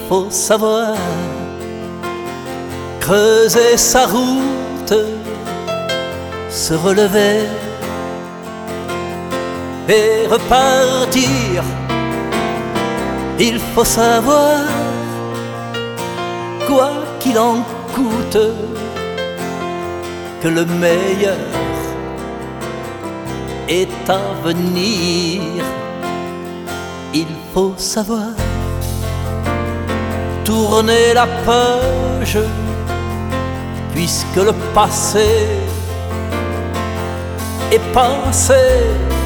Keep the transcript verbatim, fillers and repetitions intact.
faut savoir creuser sa route, se relever et repartir. Il faut savoir, quoi qu'il en coûte, que le meilleur est à venir. Il faut savoir tourner la page, puisque le passé est passé.